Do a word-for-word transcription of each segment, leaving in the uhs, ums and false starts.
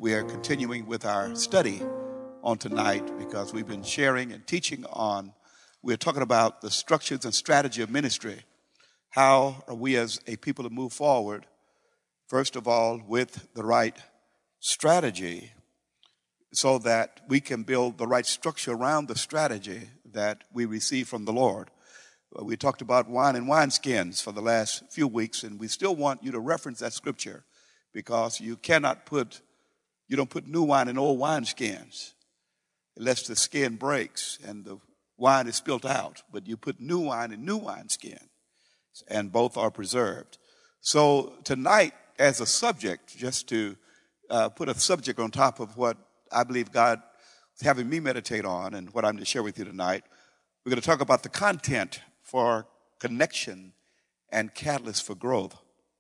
We are continuing with our study on tonight because we've been sharing and teaching on, we're talking about the structures and strategy of ministry. How are we as a people to move forward, first of all, with the right strategy so that we can build the right structure around the strategy that we receive from the Lord. We talked about wine and wineskins for the last few weeks, and we still want you to reference that scripture because you cannot put, you don't put new wine in old wineskins unless the skin breaks and the wine is spilt out. But you put new wine in new wineskins, and both are preserved. So tonight, as a subject, just to uh, put a subject on top of what I believe God is having me meditate on and what I'm to share with you tonight, we're going to talk about the content for connection and catalyst for growth.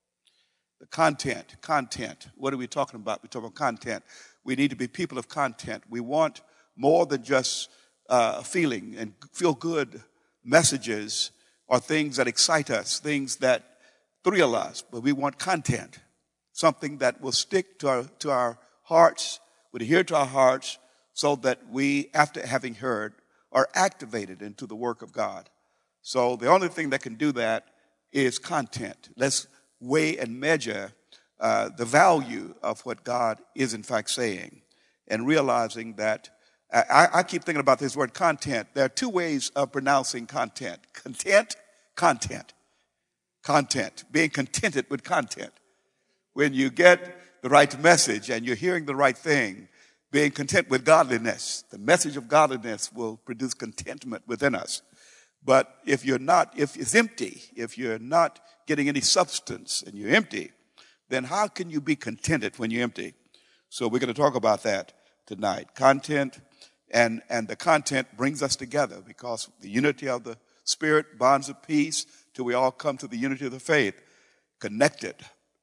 The content, content. What are we talking about? We're talking about content. We need to be people of content. We want more than just uh, feeling and feel-good messages or things that excite us, things that thrill us, but we want content, something that will stick to our, to our hearts, would adhere to our hearts, so that we, after having heard, are activated into the work of God. So the only thing that can do that is content. Let's weigh and measure uh, the value of what God is in fact saying, and realizing that I, I keep thinking about this word content. There are two ways of pronouncing content. Content, content, content. Being contented with content. When you get the right message and you're hearing the right thing, being content with godliness. The message of godliness will produce contentment within us. But if you're not, if it's empty, if you're not getting any substance and you're empty, then how can you be contented when you're empty? So we're going to talk about that tonight. Content, and, and the content brings us together because the unity of the Spirit, bonds of peace, till we all come to the unity of the faith, connected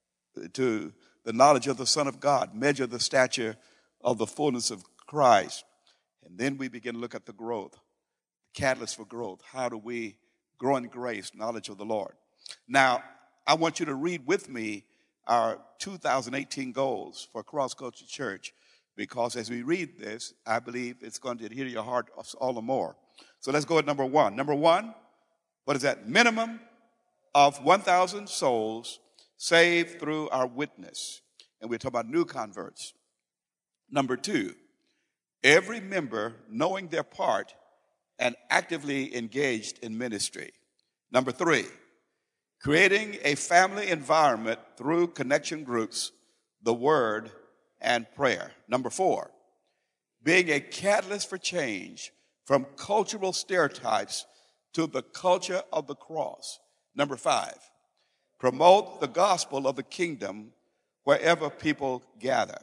to the knowledge of the Son of God, measure the stature of the fullness of Christ. And then we begin to look at the growth, the catalyst for growth. How do we grow in grace, knowledge of the Lord? Now, I want you to read with me our two thousand eighteen goals for Cross Culture Church, because as we read this, I believe it's going to adhere to your heart all the more. So let's go at number one. Number one, what is that? Minimum of one thousand souls saved through our witness. And we're talking about new converts. Number two, every member knowing their part and actively engaged in ministry. Number three, creating a family environment through connection groups, the word, and prayer. Number four, being a catalyst for change from cultural stereotypes to the culture of the cross. Number five, promote the gospel of the kingdom wherever people gather.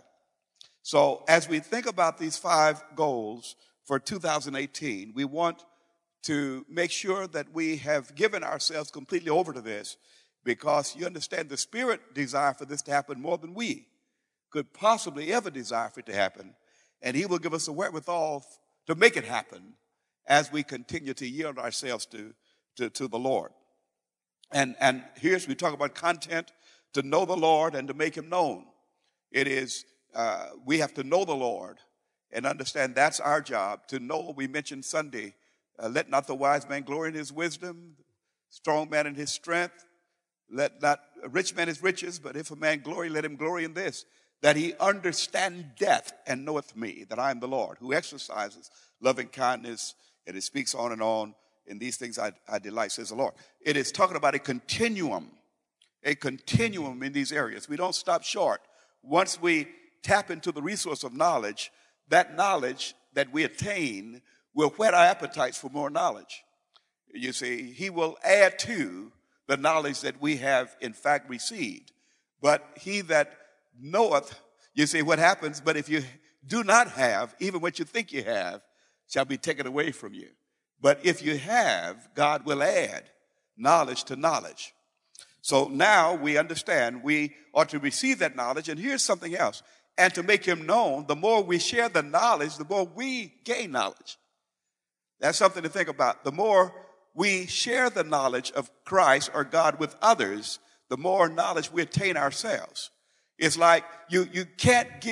So as we think about these five goals for two thousand eighteen, we want to make sure that we have given ourselves completely over to this, because you understand the Spirit desire for this to happen more than we could possibly ever desire for it to happen. And he will give us the wherewithal to make it happen as we continue to yield ourselves to, to, to the Lord. And, and here's, we talk about content, to know the Lord and to make him known. It is, uh, we have to know the Lord and understand that's our job, to know. We mentioned Sunday, uh, let not the wise man glory in his wisdom, strong man in his strength, let not a rich man his riches, but if a man glory, let him glory in this, that he understandeth and knoweth me, that I am the Lord, who exercises loving kindness, and it speaks on and on. In these things I, I delight, says the Lord. It is talking about a continuum, a continuum in these areas. We don't stop short. Once we tap into the resource of knowledge, that knowledge that we attain will whet our appetites for more knowledge. You see, he will add to the knowledge that we have in fact received. But he that knoweth, you see what happens, but if you do not have, even what you think you have, shall be taken away from you. But if you have, God will add knowledge to knowledge. So now we understand we ought to receive that knowledge. And here's something else. And to make him known, the more we share the knowledge, the more we gain knowledge. That's something to think about. The more we share the knowledge of Christ or God with others, the more knowledge we attain ourselves. It's like you, you can't give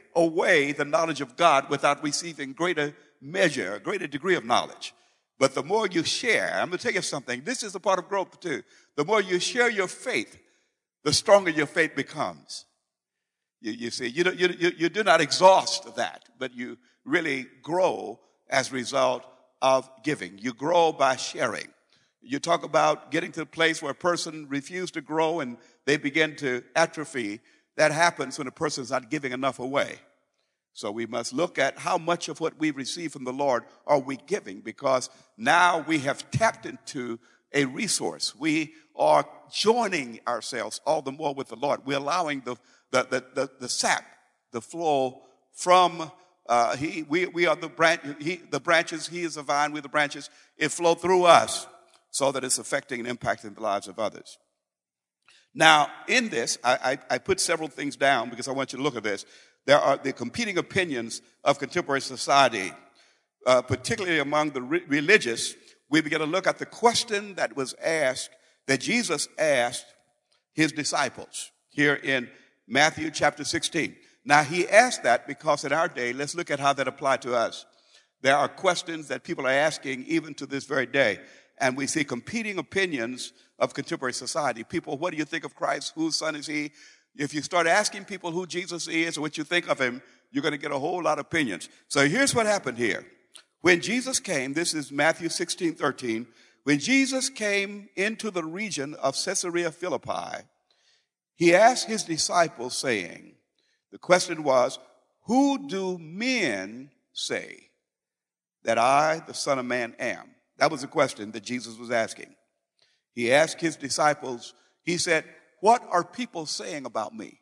away the knowledge of God without receiving greater measure, a greater degree of knowledge. But the more you share, I'm going to tell you something. This is a part of growth too. The more you share your faith, the stronger your faith becomes. You, you see, you, you, you, you do not exhaust that, but you really grow as a result of giving. You grow by sharing. You talk about getting to the place where a person refuses to grow and they begin to atrophy. That happens when a person is not giving enough away. So we must look at how much of what we receive from the Lord are we giving, because now we have tapped into a resource. We are joining ourselves all the more with the Lord. We're allowing the the the, the, the sap, the flow from uh, he. We we are the branch. He the branches. He is the vine. We're the branches. It flow through us so that it's affecting and impacting the lives of others. Now, in this, I, I, I put several things down because I want you to look at this. There are the competing opinions of contemporary society, uh, particularly among the re- religious. We begin to look at the question that was asked, that Jesus asked his disciples here in Matthew chapter sixteen. Now, he asked that because in our day, let's look at how that applied to us. There are questions that people are asking even to this very day. And we see competing opinions of contemporary society. People, what do you think of Christ? Whose son is he? If you start asking people who Jesus is or what you think of him, you're going to get a whole lot of opinions. So here's what happened here. When Jesus came, this is Matthew sixteen thirteen. When Jesus came into the region of Caesarea Philippi, he asked his disciples, saying, the question was, who do men say that I, the Son of Man, am? That was the question that Jesus was asking. He asked his disciples, he said, what are people saying about me?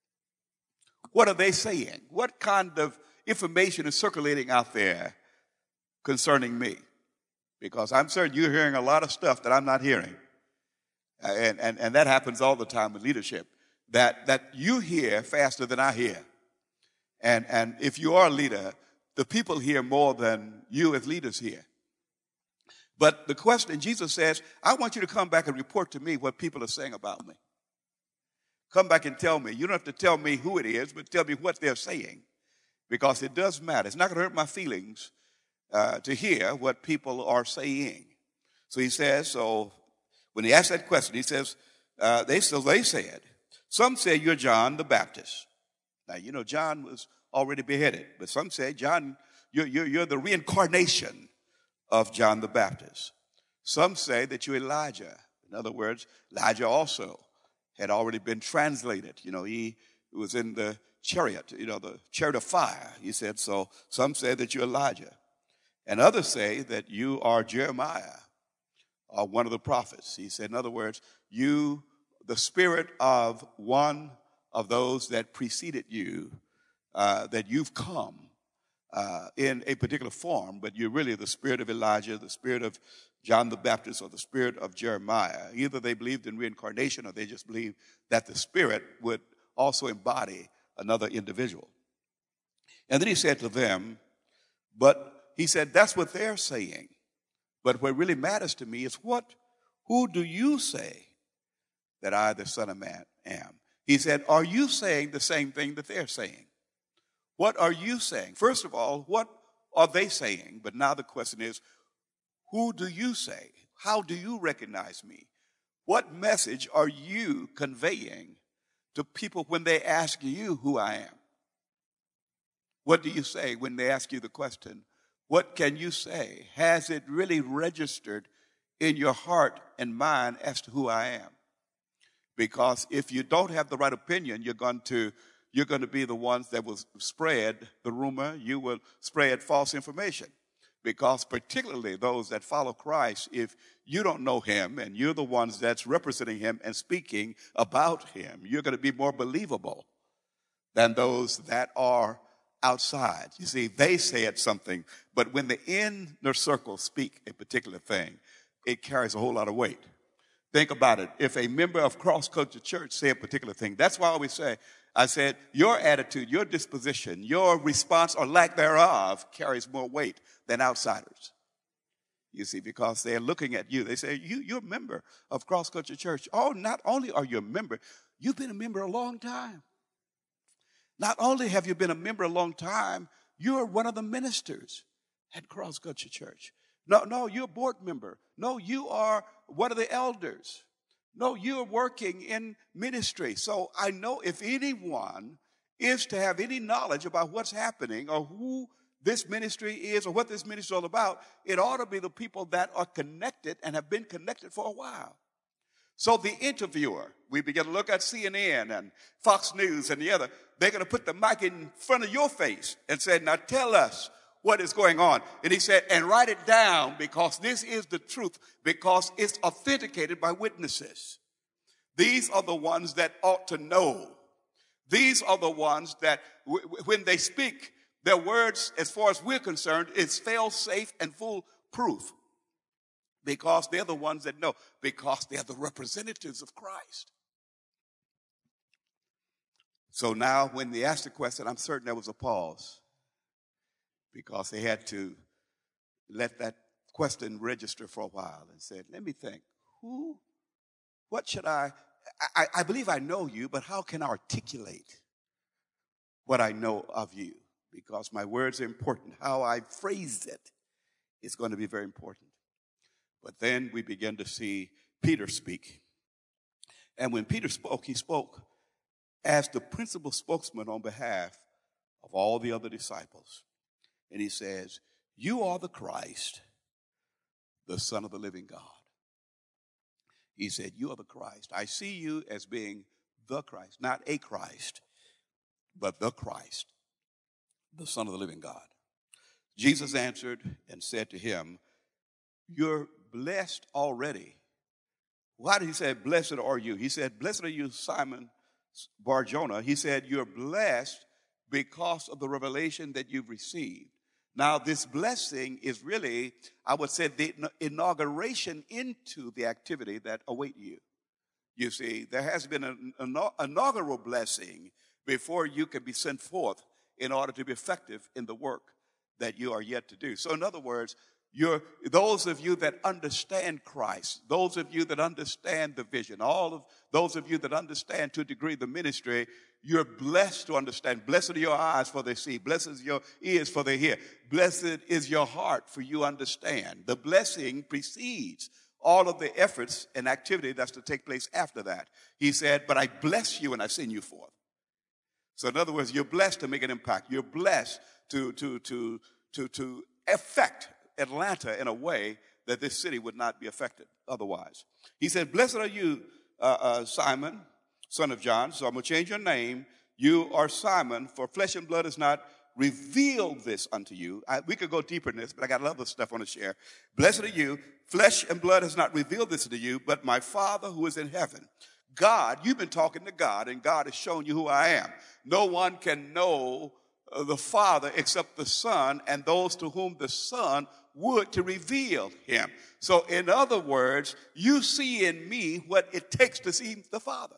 What are they saying? What kind of information is circulating out there concerning me? Because I'm certain you're hearing a lot of stuff that I'm not hearing. And, and, and that happens all the time with leadership, that, that you hear faster than I hear. And, and if you are a leader, the people hear more than you as leaders hear. But the question, Jesus says, I want you to come back and report to me what people are saying about me. Come back and tell me. You don't have to tell me who it is, but tell me what they're saying, because it does matter. It's not going to hurt my feelings uh, to hear what people are saying. So he says, so when he asked that question, he says, uh, they, so they said, some say you're John the Baptist. Now, you know, John was already beheaded, but some say, John, you're, you're, you're the reincarnation of John the Baptist. Some say that you're Elijah. In other words, Elijah also had already been translated. You know, he was in the chariot, you know, the chariot of fire. He said, so some say that you're Elijah. And others say that you are Jeremiah, or one of the prophets. He said, in other words, you, the spirit of one of those that preceded you, uh, that you've come uh, in a particular form, but you're really the spirit of Elijah, the spirit of John the Baptist, or the spirit of Jeremiah. Either they believed in reincarnation or they just believed that the spirit would also embody another individual. And then he said to them, but he said, that's what they're saying. But what really matters to me is what, who do you say that I, the Son of Man, am? He said, are you saying the same thing that they're saying? What are you saying? First of all, what are they saying? But now the question is, who do you say? How do you recognize me? What message are you conveying to people when they ask you who I am? What do you say when they ask you the question? What can you say? Has it really registered in your heart and mind as to who I am? Because if you don't have the right opinion, you're going to you're going to be the ones that will spread the rumor. You will spread false information. Because particularly those that follow Christ, if you don't know him and you're the ones that's representing him and speaking about him, you're going to be more believable than those that are outside. You see, they said something, but when the inner circle speak a particular thing, it carries a whole lot of weight. Think about it. If a member of Cross Culture Church say a particular thing, that's why I always say, I said, your attitude, your disposition, your response or lack thereof carries more weight than outsiders. You see, because they're looking at you. They say, you, you're a member of Cross Culture Church. Oh, not only are you a member, you've been a member a long time. Not only have you been a member a long time, you're one of the ministers at Cross Country Church. No, no, you're a board member. No, you are one of the elders. No, you're working in ministry. So I know if anyone is to have any knowledge about what's happening or who this ministry is or what this ministry is all about, it ought to be the people that are connected and have been connected for a while. So the interviewer, we begin to look at C N N and Fox News and the other, they're going to put the mic in front of your face and say, now tell us what is going on. And he said, and write it down because this is the truth, because it's authenticated by witnesses. These are the ones that ought to know. These are the ones that w- when they speak, their words, as far as we're concerned, is fail-safe and foolproof. Because they're the ones that know. Because they're the representatives of Christ. So now when they asked the question, I'm certain there was a pause. Because they had to let that question register for a while and said, let me think, who, what should I, I, I believe I know you, but how can I articulate what I know of you? Because my words are important. How I phrase it is going to be very important. But then we begin to see Peter speak. And when Peter spoke, he spoke as the principal spokesman on behalf of all the other disciples. And he says, you are the Christ, the Son of the living God. He said, you are the Christ. I see you as being the Christ, not a Christ, but the Christ, the Son of the living God. Jesus answered and said to him, you're blessed already. Why did he say, blessed are you? He said, blessed are you, Simon Bar-Jonah. He said, you're blessed because of the revelation that you've received. Now, this blessing is really, I would say, the inauguration into the activity that await you. You see, there has been an inaugural blessing before you can be sent forth in order to be effective in the work that you are yet to do. So, in other words, you're, those of you that understand Christ, those of you that understand the vision, all of those of you that understand to a degree the ministry, you're blessed to understand. Blessed are your eyes for they see. Blessed is your ears for they hear. Blessed is your heart for you understand. The blessing precedes all of the efforts and activity that's to take place after that. He said, but I bless you and I send you forth. So in other words, you're blessed to make an impact. You're blessed to, to, to, to, to affect Atlanta in a way that this city would not be affected otherwise. He said, blessed are you, uh, uh, Simon, son of John. So I'm going to change your name. You are Simon, for flesh and blood has not revealed this unto you. I, we could go deeper in this, but I got other stuff I want to share. Blessed are you. Flesh and blood has not revealed this to you, but my Father who is in heaven. God, you've been talking to God, and God has shown you who I am. No one can know uh, the Father except the Son, and those to whom the Son would to reveal him. So in other words, you see in me what it takes to see the Father.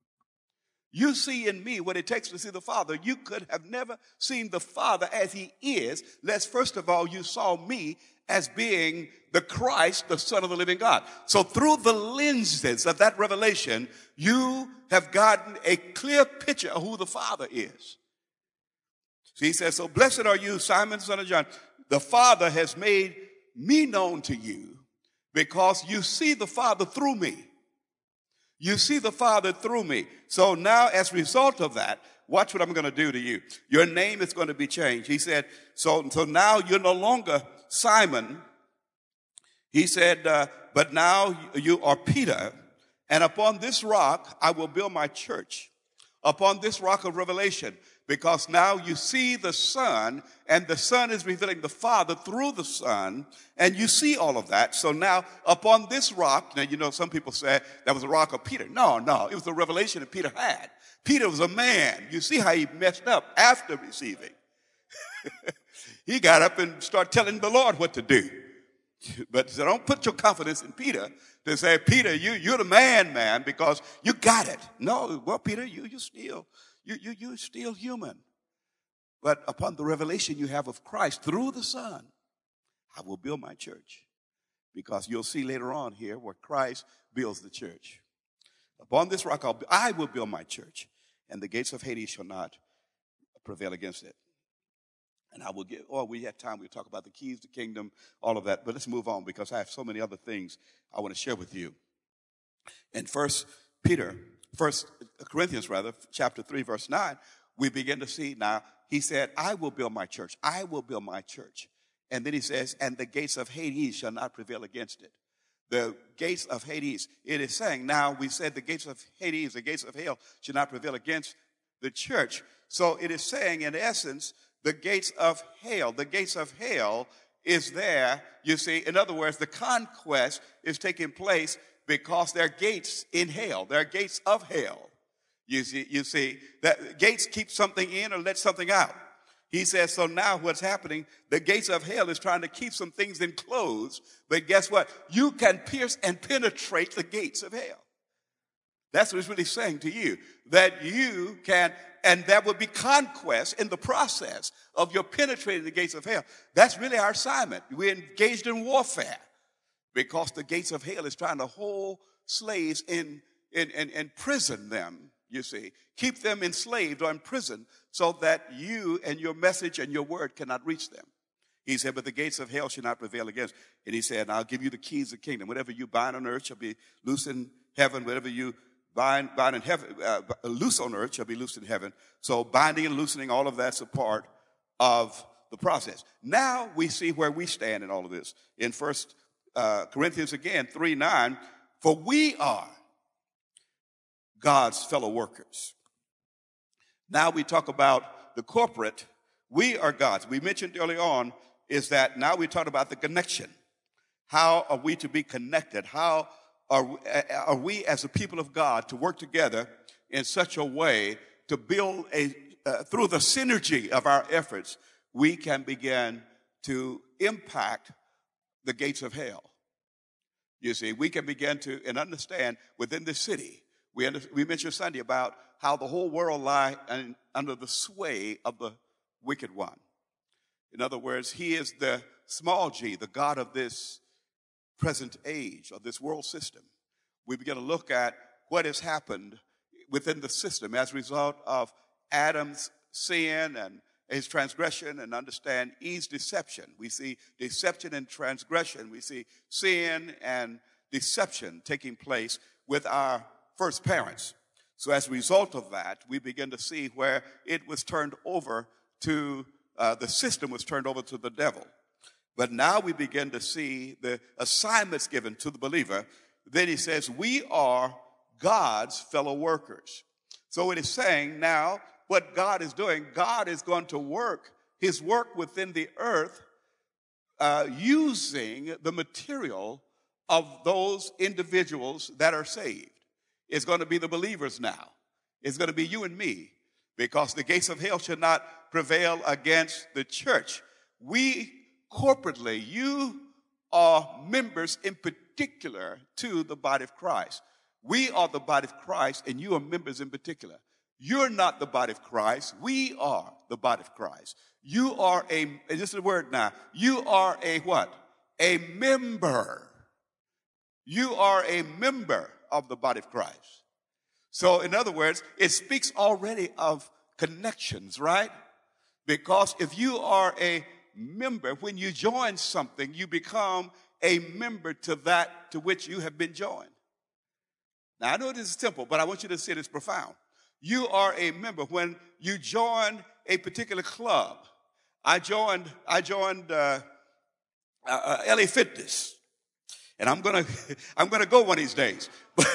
You see in me what it takes to see the Father. You could have never seen the Father as he is, unless first of all you saw me as being the Christ, the Son of the living God. So through the lenses of that revelation, you have gotten a clear picture of who the Father is. So he says, so blessed are you, Simon, son of John. The Father has made me known to you because you see the Father through me. You see the Father through me. So now as a result of that, watch what I'm going to do to you. Your name is going to be changed. He said, so, so now you're no longer Simon. He said, uh, but now you are Peter, and upon this rock I will build my church, upon this rock of revelation, because now you see the Son, and the Son is revealing the Father through the Son, and you see all of that. So now upon this rock, now you know some people say that was a rock of Peter. No, no, it was the revelation that Peter had. Peter was a man. You see how he messed up after receiving. He got up and started telling the Lord what to do. But so don't put your confidence in Peter to say, Peter, you, you're the man, man, because you got it. No, well, Peter, you, you still, you, you, you're still human. But upon the revelation you have of Christ through the Son, I will build my church. Because you'll see later on here where Christ builds the church. Upon this rock, I'll, I will build my church, and the gates of Hades shall not prevail against it. And I will get, or we have time, we'll talk about the keys to the kingdom, all of that. But let's move on because I have so many other things I want to share with you. In First Peter, First Corinthians rather, chapter three, verse nine, we begin to see now, he said, I will build my church. I will build my church. And then he says, and the gates of Hades shall not prevail against it. The gates of Hades, it is saying, now we said the gates of Hades, the gates of hell should not prevail against the church. So it is saying, in essence, the gates of hell, the gates of hell is there, you see. In other words, the conquest is taking place because there are gates in hell. There are gates of hell. You see, you see, that gates keep something in or let something out. He says, so now what's happening, the gates of hell is trying to keep some things enclosed, but guess what? You can pierce and penetrate the gates of hell. That's what it's really saying to you, that you can, and there will be conquest in the process of your penetrating the gates of hell. That's really our assignment. We're engaged in warfare because the gates of hell is trying to hold slaves in, in, in, in prison them, you see, keep them enslaved or in prison so that you and your message and your word cannot reach them. He said, but the gates of hell shall not prevail against. And he said, I'll give you the keys of the kingdom. Whatever you bind on earth shall be loose in heaven. Whatever you bind, bind in heaven, uh, loose on earth shall be loose in heaven. So binding and loosening, all of that's a part of the process. Now we see where we stand in all of this. In First uh, Corinthians again, three nine, for we are God's fellow workers. Now we talk about the corporate. We are God's. We mentioned early on is that now we talk about the connection. How are we to be connected? How are we, are we as a people of God to work together in such a way to build a, uh, through the synergy of our efforts, we can begin to impact the gates of hell. You see, we can begin to and understand within the city. We, under, we mentioned Sunday about how the whole world lies under the sway of the wicked one. In other words, he is the small g, the God of this present age, of this world system. We begin to look at what has happened within the system as a result of Adam's sin and his transgression, and understand Eve's deception. We see deception and transgression. We see sin and deception taking place with our first parents. So as a result of that, we begin to see where it was turned over to, uh, the system was turned over to the devil. But now we begin to see the assignments given to the believer. Then he says, we are God's fellow workers. So it is saying now what God is doing, God is going to work his work within the earth uh, using the material of those individuals that are saved. It's going to be the believers now. It's going to be you and me, because the gates of hell should not prevail against the church. We corporately, you are members in particular to the body of Christ. We are the body of Christ, and you are members in particular. You're not the body of Christ. We are the body of Christ. You are a, this is the word now, you are a what? A member. You are a member of the body of Christ. So in other words, it speaks already of connections, right? Because if you are a member, when you join something, you become a member to that to which you have been joined. Now I know this is simple, but I want you to see this profound. You are a member. When you join a particular club, I joined, I joined uh, uh, L A Fitness. And I'm gonna, I'm gonna go one of these days. But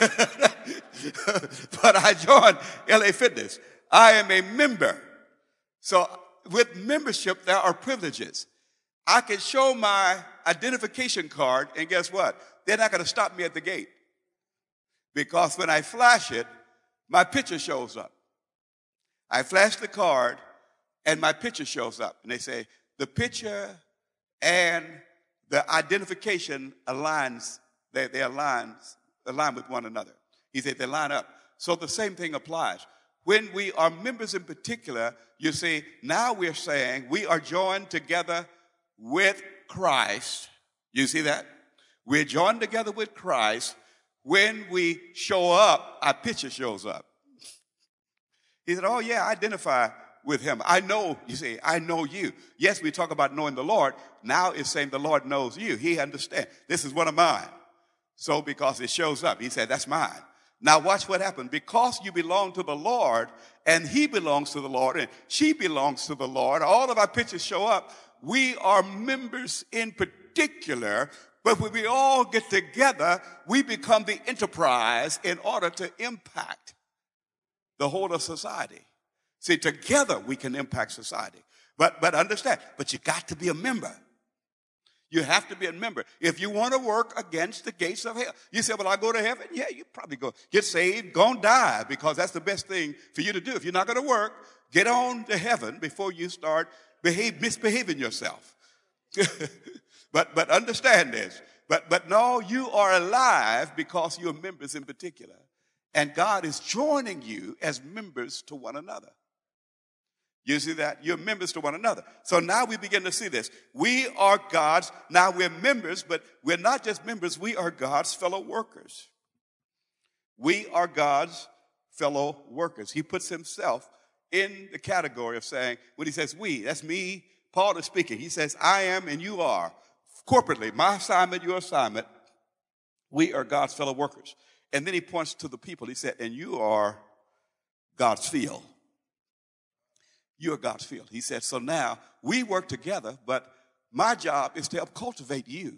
I joined L A Fitness. I am a member. So with membership, there are privileges. I can show my identification card, and guess what? They're not gonna stop me at the gate. Because when I flash it, my picture shows up. I flash the card, and my picture shows up. And they say, the picture and the identification aligns, they, they align, align with one another. He said they line up. So the same thing applies. When we are members in particular, you see, now we're saying we are joined together with Christ. You see that? We're joined together with Christ. When we show up, our picture shows up. He said, oh yeah, I identify with him. I know, you see, I know you. Yes, we talk about knowing the Lord. Now it's saying the Lord knows you. He understands. This is one of mine. So because it shows up, he said, that's mine. Now watch what happened. Because you belong to the Lord, and he belongs to the Lord, and she belongs to the Lord, all of our pictures show up. We are members in particular, but when we all get together, we become the enterprise in order to impact the whole of society. See, together we can impact society. But, but understand, but you got to be a member. You have to be a member. If you want to work against the gates of hell, you say, well, I go to heaven? Yeah, you probably go. Get saved, go and die, because that's the best thing for you to do. If you're not going to work, get on to heaven before you start behave, misbehaving yourself. but but understand this. But, but no, you are alive because you're members in particular. And God is joining you as members to one another. You see that? You're members to one another. So now we begin to see this. We are God's, now we're members, but we're not just members, we are God's fellow workers. We are God's fellow workers. He puts himself in the category of saying, when he says we, that's me, Paul is speaking. He says, I am and you are. Corporately, my assignment, your assignment, we are God's fellow workers. And then he points to the people. He said, and you are God's field. You're God's field. He said, so now we work together, but my job is to help cultivate you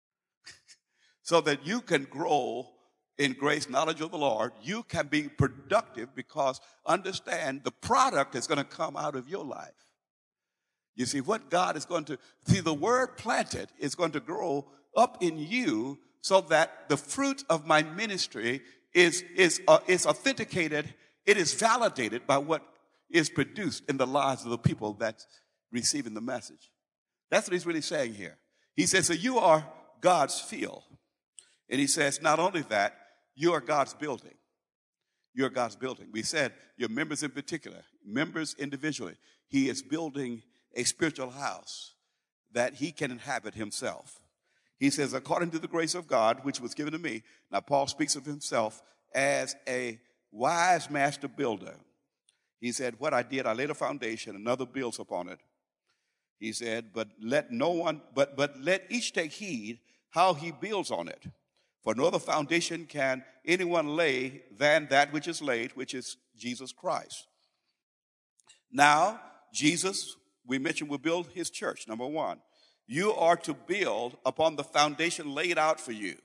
so that you can grow in grace, knowledge of the Lord. You can be productive because understand the product is going to come out of your life. You see, what God is going to, see, the word planted is going to grow up in you so that the fruit of my ministry is, is, uh, is authenticated, it is validated by what is produced in the lives of the people that's receiving the message. That's what he's really saying here. He says, so you are God's field. And he says, not only that, you are God's building. You're God's building. We said your members in particular, members individually. He is building a spiritual house that he can inhabit himself. He says, according to the grace of God, which was given to me. Now, Paul speaks of himself as a wise master builder. He said, what I did, I laid a foundation, another builds upon it. He said, but let no one, but, but let each take heed how he builds on it. For no other foundation can anyone lay than that which is laid, which is Jesus Christ. Now, Jesus, we mentioned, will build his church, number one. You are to build upon the foundation laid out for you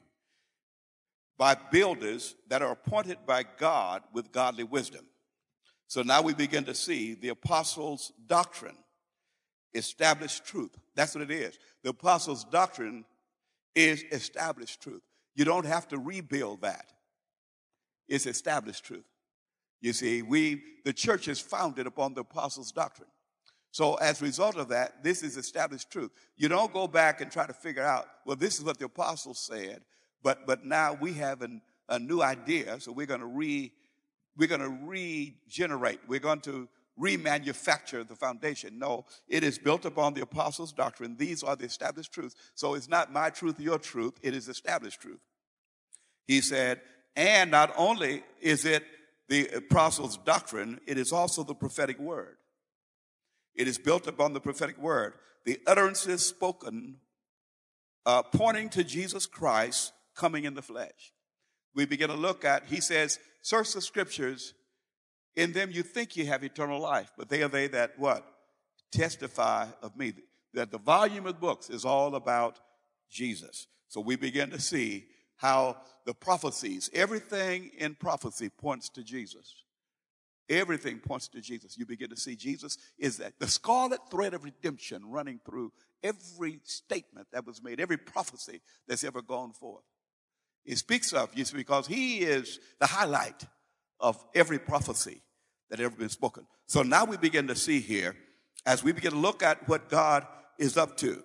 by builders that are appointed by God with godly wisdom. So now we begin to see the apostles' doctrine, established truth. That's what it is. The apostles' doctrine is established truth. You don't have to rebuild that. It's established truth. You see, we, the church is founded upon the apostles' doctrine. So as a result of that, this is established truth. You don't go back and try to figure out, well, this is what the apostles said, but, but now we have an, a new idea, so we're going to re We're going to regenerate. We're going to remanufacture the foundation. No, it is built upon the apostles' doctrine. These are the established truths. So it's not my truth, your truth. It is established truth. He said, and not only is it the apostles' doctrine, it is also the prophetic word. It is built upon the prophetic word. The utterances spoken uh, pointing to Jesus Christ coming in the flesh. We begin to look at, he says, search the scriptures, in them you think you have eternal life, but they are they that what? Testify of me. That the volume of books is all about Jesus. So we begin to see how the prophecies, everything in prophecy points to Jesus. Everything points to Jesus. You begin to see Jesus is that the scarlet thread of redemption running through every statement that was made, every prophecy that's ever gone forth. It speaks of you because he is the highlight of every prophecy that ever been spoken. So now we begin to see here, as we begin to look at what God is up to.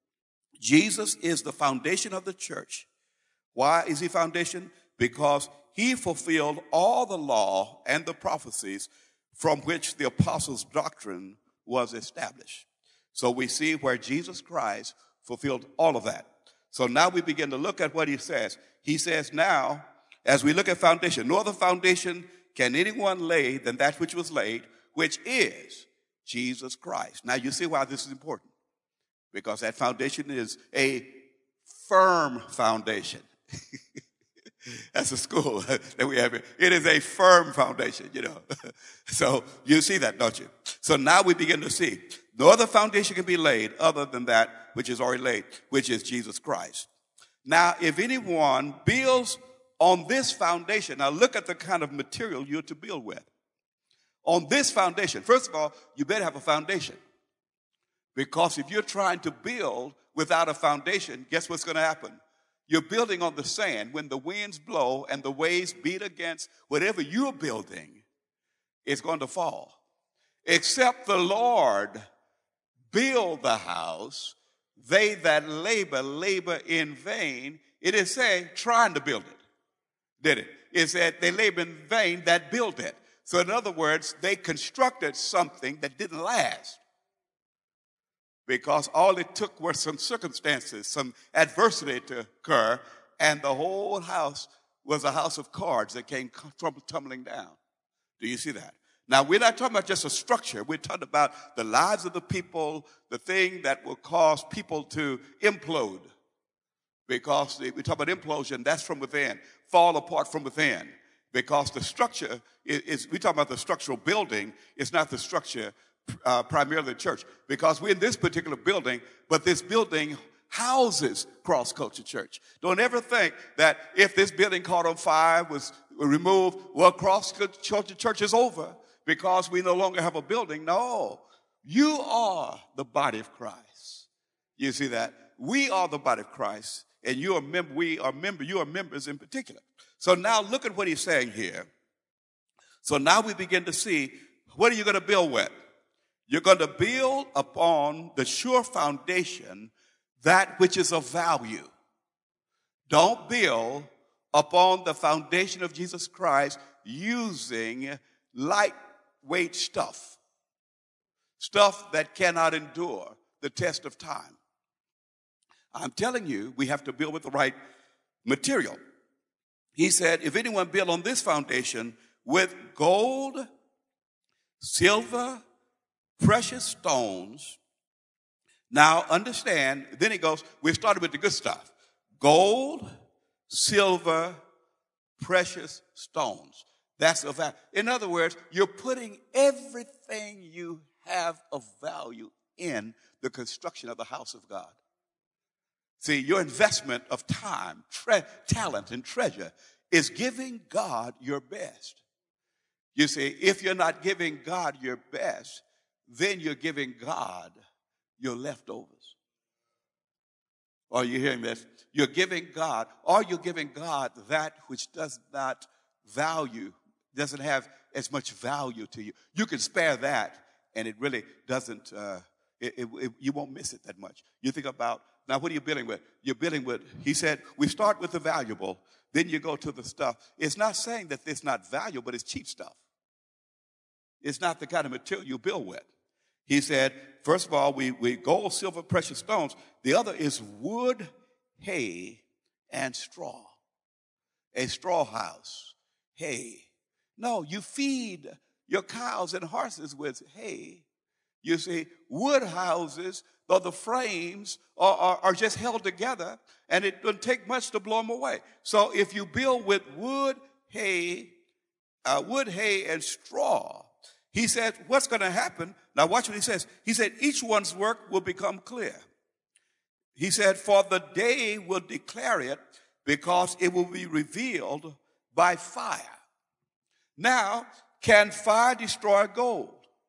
Jesus is the foundation of the church. Why is he foundation? Because he fulfilled all the law and the prophecies from which the apostles' doctrine was established. So we see where Jesus Christ fulfilled all of that. So now we begin to look at what he says. He says now, as we look at foundation, no other foundation can anyone lay than that which was laid, which is Jesus Christ. Now you see why this is important. Because that foundation is a firm foundation. That's a school that we have here. It is a firm foundation, you know. So you see that, don't you? So now we begin to see no other foundation can be laid other than that which is already laid, which is Jesus Christ. Now, if anyone builds on this foundation, now look at the kind of material you're to build with. On this foundation, first of all, you better have a foundation. Because if you're trying to build without a foundation, guess what's going to happen? You're building on the sand. When the winds blow and the waves beat against whatever you're building, it's going to fall. Except the Lord build the house, they that labor, labor in vain. It is saying trying to build it. Did it? It said they labor in vain that build it. So in other words, they constructed something that didn't last. Because all it took were some circumstances, some adversity to occur, and the whole house was a house of cards that came tumbling down. Do you see that? Now, we're not talking about just a structure. We're talking about the lives of the people, the thing that will cause people to implode. Because we talk about implosion, that's from within, fall apart from within. Because the structure is, is we talk about the structural building, it's not the structure Uh, primarily the church, because we're in this particular building, but this building houses Cross Culture Church. Don't ever think that if this building caught on fire, was removed, well, Cross Culture Church is over because we no longer have a building. No, you are the body of Christ. You see that? We are the body of Christ, and you are mem- we are member. You are members in particular. So now look at what he's saying here. So now we begin to see, what are you going to build with? You're going to build upon the sure foundation, that which is of value. Don't build upon the foundation of Jesus Christ using lightweight stuff, stuff that cannot endure the test of time. I'm telling you, we have to build with the right material. He said, if anyone build on this foundation with gold, silver, precious stones. Now understand, then he goes, we started with the good stuff. Gold, silver, precious stones. That's a value. In other words, you're putting everything you have of value in the construction of the house of God. See, your investment of time, tre- talent, and treasure is giving God your best. You see, if you're not giving God your best, then you're giving God your leftovers. Are you hearing this? You're giving God, or you're giving God that which does not value, doesn't have as much value to you. You can spare that, and it really doesn't, uh, it, it, it, you won't miss it that much. You think about, now what are you building with? You're building with, he said, we start with the valuable, then you go to the stuff. It's not saying that it's not valuable, but it's cheap stuff. It's not the kind of material you build with. He said, first of all, we, we gold, silver, precious stones. The other is wood, hay, and straw. A straw house, hay. No, you feed your cows and horses with hay. You see, wood houses, though the frames are, are, are just held together, and it doesn't take much to blow them away. So if you build with wood, hay, uh, wood, hay, and straw, he said, what's going to happen? Now watch what he says. He said, each one's work will become clear. He said, for the day will declare it, because it will be revealed by fire. Now, can fire destroy gold?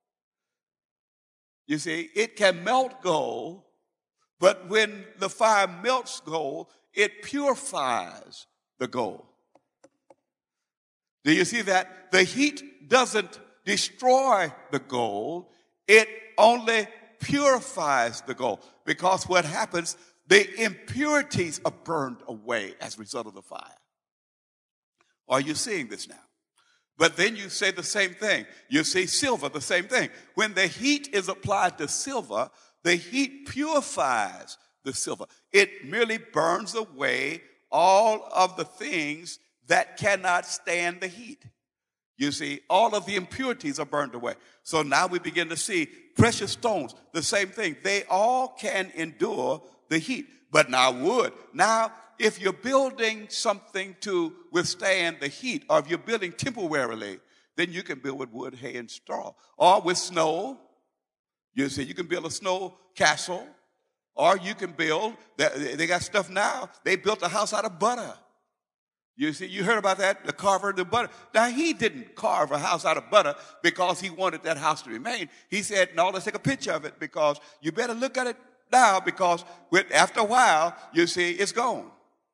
You see, it can melt gold, but when the fire melts gold, it purifies the gold. Do you see that? The heat doesn't destroy the gold, it only purifies the gold. Because what happens, the impurities are burned away as a result of the fire. Are you seeing this now? But then you say the same thing. You see silver, the same thing. When the heat is applied to silver, the heat purifies the silver. It merely burns away all of the things that cannot stand the heat. You see, all of the impurities are burned away. So now we begin to see precious stones, the same thing. They all can endure the heat. But now wood. Now, if you're building something to withstand the heat, or if you're building temporarily, then you can build with wood, hay, and straw. Or with snow. You see, you can build a snow castle. Or you can build, they got stuff now, they built a house out of butter. You see, you heard about that, the carver of the butter. Now, he didn't carve a house out of butter because he wanted that house to remain. He said, no, let's take a picture of it because you better look at it now because with, after a while, you see, it's gone.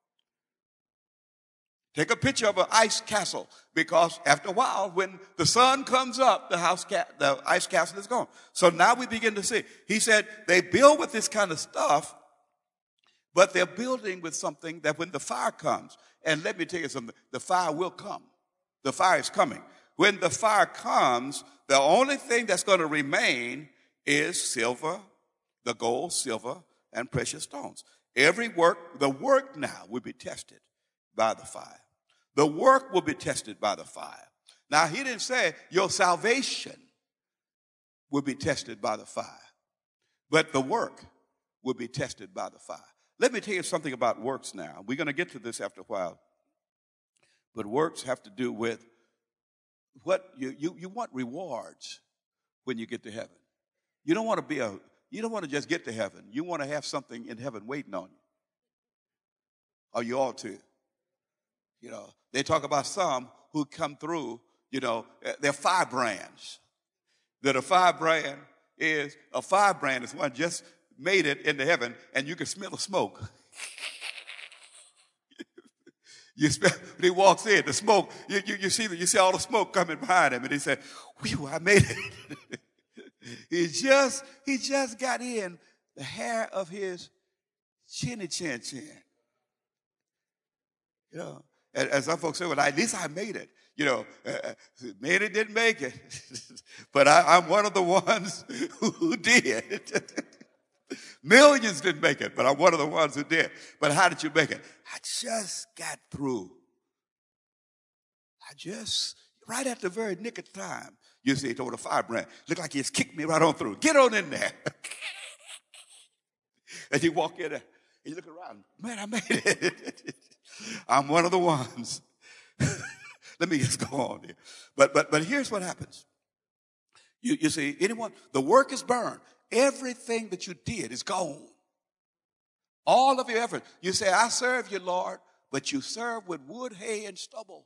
Take a picture of an ice castle because after a while, when the sun comes up, the house, ca- the ice castle is gone. So now we begin to see. He said they build with this kind of stuff, but they're building with something that when the fire comes, and let me tell you something, the fire will come. The fire is coming. When the fire comes, the only thing that's going to remain is silver, the gold, silver, and precious stones. Every work, the work now will be tested by the fire. The work will be tested by the fire. Now, he didn't say your salvation will be tested by the fire, but the work will be tested by the fire. Let me tell you something about works now. We're going to get to this after a while. But works have to do with what you, you, you want rewards when you get to heaven. You don't want to be a, you don't want to just get to heaven. You want to have something in heaven waiting on you. Or you ought to. You know, they talk about some who come through, you know, they're firebrands. That a firebrand is, a firebrand is one just made it into heaven, and you can smell the smoke. you smell, when he walks in, the smoke, you, you, you, see, you see all the smoke coming behind him, and he said, whew, I made it. he just he just got in the hair of his chinny chin chin. You know, and, and some folks say, well, at least I made it. You know, uh, made it, didn't make it. but I, I'm one of the ones who, who did. Millions didn't make it, but I'm one of the ones who did. But how did you make it? I just got through. I just, right at the very nick of time, you see, told a firebrand, looked like he just kicked me right on through. Get on in there. and you walk in there, and you look around, man, I made it. I'm one of the ones. Let me just go on here. But but but here's what happens. You you see, anyone, the work is burned. Everything that you did is gone. All of your effort. You say, I serve you, Lord, but you serve with wood, hay, and stubble.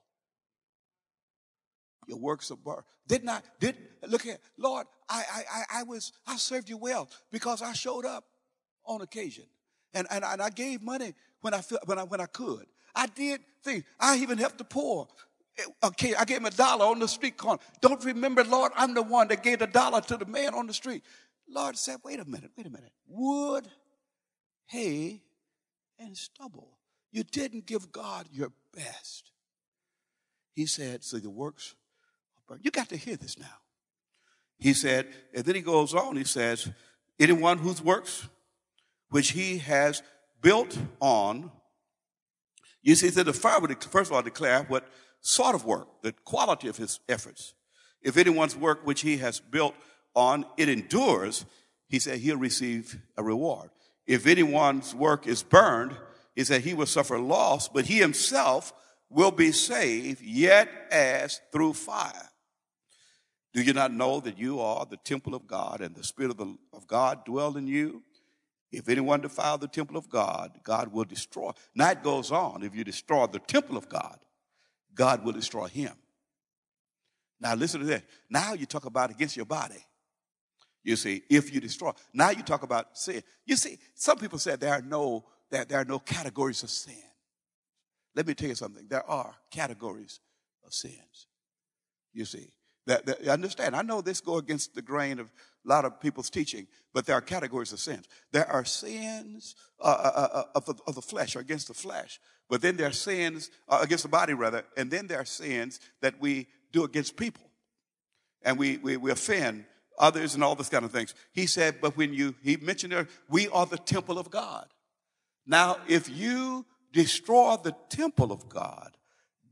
Your works are burned. Didn't I? Did look here, Lord, I I I was I served you well because I showed up on occasion. And and, and I gave money when I feel, when I when I could. I did things. I even helped the poor. Okay, I gave him a dollar on the street corner. Don't remember, Lord, I'm the one that gave the dollar to the man on the street. Lord said, wait a minute, wait a minute. Wood, hay, and stubble. You didn't give God your best. He said, so the works are burned. You got to hear this now. He said, and then he goes on, he says, anyone whose works which he has built on, you see, that the fire would first of all declare what sort of work, the quality of his efforts. If anyone's work which he has built on, it endures, he said he'll receive a reward. If anyone's work is burned, he said he will suffer loss, but he himself will be saved, yet as through fire. Do you not know that you are the temple of God and the Spirit of, the, of God dwell in you? If anyone defile the temple of God, God will destroy. Now it goes on. If you destroy the temple of God, God will destroy him. Now listen to this. Now you talk about against your body. You see, if you destroy. Now you talk about sin. You see, some people say there are no, there, there are no categories of sin. Let me tell you something. There are categories of sins. You see, that, that understand. I know this go against the grain of a lot of people's teaching, but there are categories of sins. There are sins uh, uh, of, the, of the flesh or against the flesh. But then there are sins uh, against the body, rather, and then there are sins that we do against people. And we, we, we offend others and all this kind of things. He said, but when you, he mentioned there, we are the temple of God. Now, if you destroy the temple of God,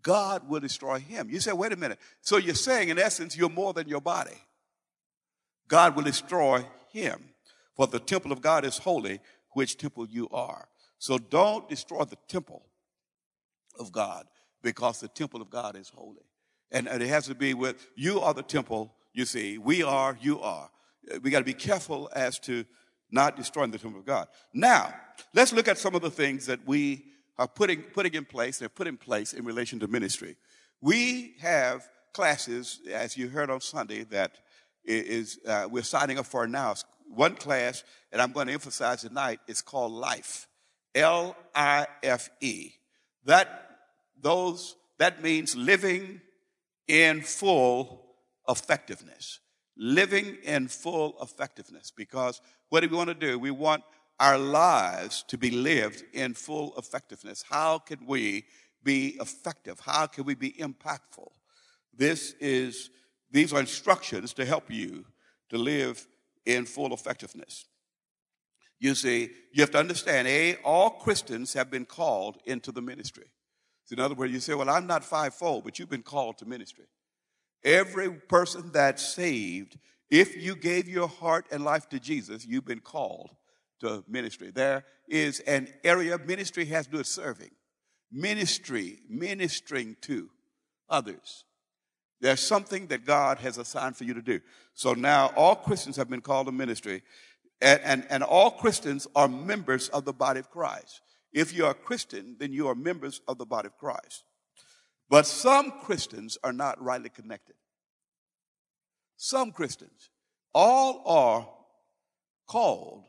God will destroy him. You say, wait a minute. So you're saying, in essence, you're more than your body. God will destroy him. For the temple of God is holy, which temple you are. So don't destroy the temple of God, because the temple of God is holy. And it has to be with, you are the temple, you see. We are, you are. We got to be careful as to not destroying the temple of God. Now, let's look at some of the things that we are putting, putting in place, they're put in place in relation to ministry. We have classes, as you heard on Sunday, that is uh, we're signing up for now. One class, and I'm going to emphasize tonight, it's called Life, L I F E. That, those, that means living in full effectiveness. Living in full effectiveness. Because what do we want to do? We want our lives to be lived in full effectiveness. How can we be effective? How can we be impactful? This is, these are instructions to help you to live in full effectiveness. You see, you have to understand, A, all Christians have been called into the ministry. So in other words, you say, well, I'm not fivefold, but you've been called to ministry. Every person that's saved, if you gave your heart and life to Jesus, you've been called to ministry. There is an area ministry has to do with serving. Ministry, ministering to others. There's something that God has assigned for you to do. So now all Christians have been called to ministry, and, and, and all Christians are members of the body of Christ. If you are a Christian, then you are members of the body of Christ. But some Christians are not rightly connected. Some Christians. All are called.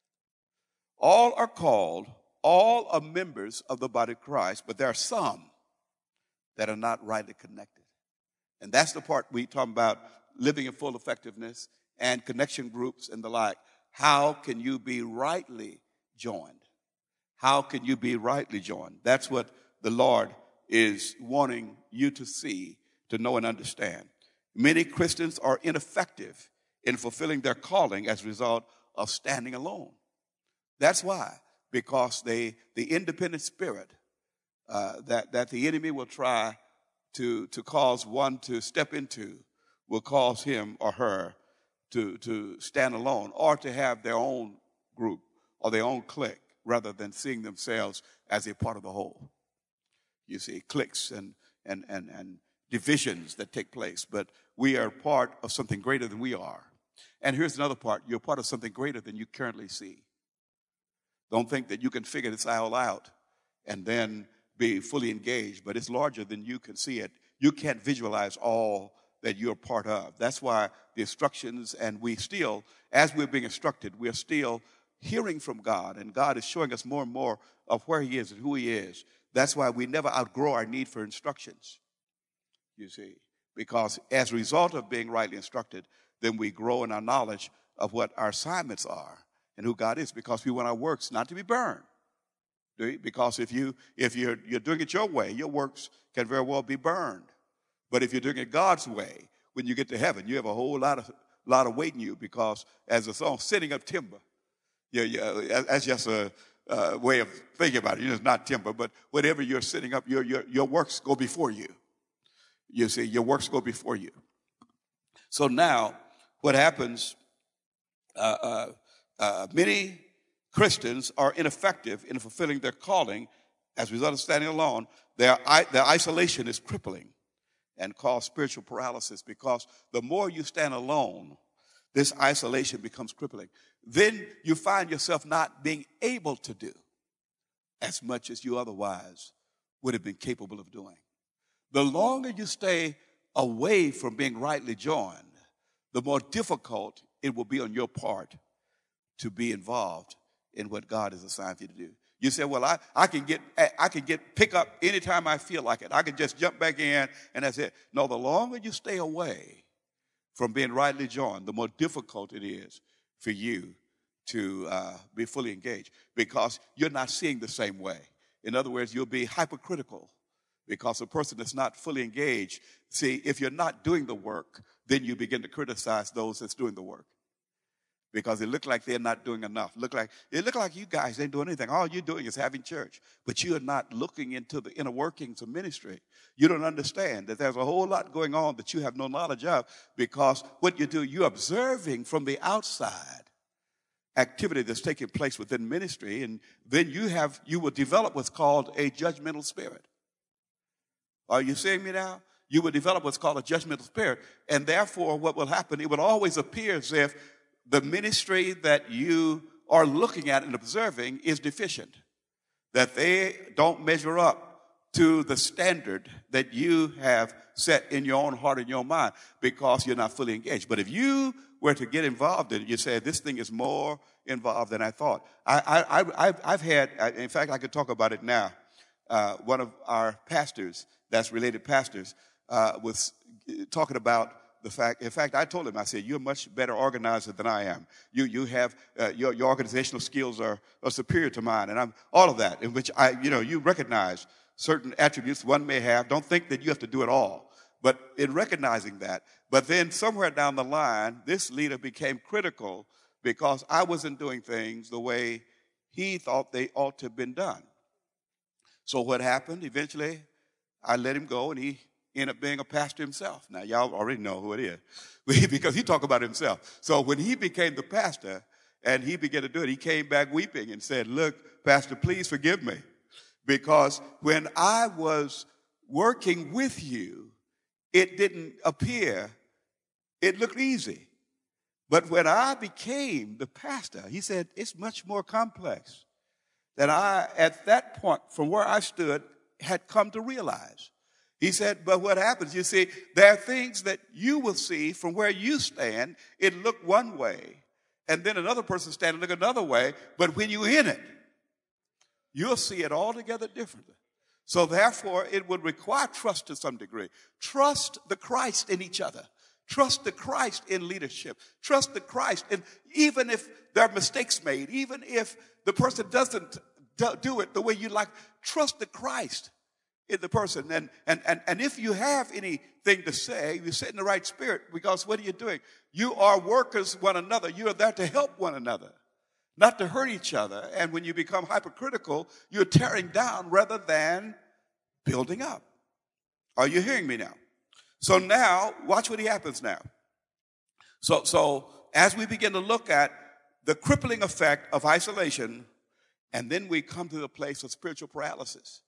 All are called. All are members of the body of Christ. But there are some that are not rightly connected. And that's the part we talk about, living in full effectiveness and connection groups and the like. How can you be rightly joined? How can you be rightly joined? That's what the Lord is wanting you to see, to know and understand. Many Christians are ineffective in fulfilling their calling as a result of standing alone. That's why, because they, the independent spirit uh, that, that the enemy will try to, to cause one to step into will cause him or her to, to stand alone or to have their own group or their own clique rather than seeing themselves as a part of the whole. You see, cliques and, and, and, and divisions that take place. But we are part of something greater than we are. And here's another part. You're part of something greater than you currently see. Don't think that you can figure this all out and then be fully engaged. But it's larger than you can see it. You can't visualize all that you're part of. That's why the instructions, and we still, as we're being instructed, we're still hearing from God. And God is showing us more and more of where he is and who he is. That's why we never outgrow our need for instructions, you see, because as a result of being rightly instructed, then we grow in our knowledge of what our assignments are and who God is, because we want our works not to be burned. Because if, you, if you're, you're doing it your way, your works can very well be burned. But if you're doing it God's way, when you get to heaven, you have a whole lot of, lot of weight in you, because as the song, sitting up timber, yeah, yeah, that's just a Uh, way of thinking about it. You know, it's not timber, but whatever you're sitting up, your, your, your works go before you. You see, your works go before you. So now, what happens, uh, uh, uh, many Christians are ineffective in fulfilling their calling as a result of standing alone. Their, their isolation is crippling and cause spiritual paralysis, because the more you stand alone, this isolation becomes crippling. Then you find yourself not being able to do as much as you otherwise would have been capable of doing. The longer you stay away from being rightly joined, the more difficult it will be on your part to be involved in what God has assigned you to do. You say, well, I, I can get I can get pick up anytime I feel like it. I can just jump back in and that's it. No, the longer you stay away from being rightly joined, the more difficult it is for you to uh, be fully engaged, because you're not seeing the same way. In other words, you'll be hypocritical because a person that's not fully engaged, see, if you're not doing the work, then you begin to criticize those that's doing the work. because it looked like they're not doing enough. Look like it looked like you guys ain't doing anything. All you're doing is having church, but you are not looking into the inner workings of ministry. You don't understand that there's a whole lot going on that you have no knowledge of, because what you do, you're observing from the outside activity that's taking place within ministry, and then you have you will develop what's called a judgmental spirit. Are you seeing me now? You will develop what's called a judgmental spirit, and therefore what will happen, it will always appear as if the ministry that you are looking at and observing is deficient, that they don't measure up to the standard that you have set in your own heart and your mind, because you're not fully engaged. But if you were to get involved in it, you say, this thing is more involved than I thought. I, I, I've, I've had, in fact, I could talk about it now. Uh, one of our pastors, that's related pastors, uh, was talking about the fact, in fact, I told him, I said, you're much better organizer than I am. You you have, uh, your, your organizational skills are, are superior to mine. And I'm all of that, in which I, you know, you recognize certain attributes one may have. Don't think that you have to do it all. But in recognizing that, but then somewhere down the line, this leader became critical because I wasn't doing things the way he thought they ought to have been done. So what happened? Eventually, I let him go, and he ended up being a pastor himself. Now, y'all already know who it is, because he talked about himself. So when he became the pastor and he began to do it, he came back weeping and said, look, Pastor, please forgive me, because when I was working with you, it didn't appear, it looked easy. But when I became the pastor, he said, it's much more complex than I, at that point, from where I stood, had come to realize. He said, but what happens, you see, there are things that you will see from where you stand. It looked one way, and then another person standing look another way, but when you're in it, you'll see it altogether differently. So therefore, it would require trust to some degree. Trust the Christ in each other. Trust the Christ in leadership. Trust the Christ. And even if there are mistakes made, even if the person doesn't do it the way you like, trust the Christ in the person. And, and, and, and if you have anything to say, you say it in the right spirit, because what are you doing? You are workers one another. You are there to help one another, not to hurt each other. And when you become hypercritical, you're tearing down rather than building up. Are you hearing me now? So now, watch what happens now. So, so as we begin to look at the crippling effect of isolation, and then we come to the place of spiritual paralysis,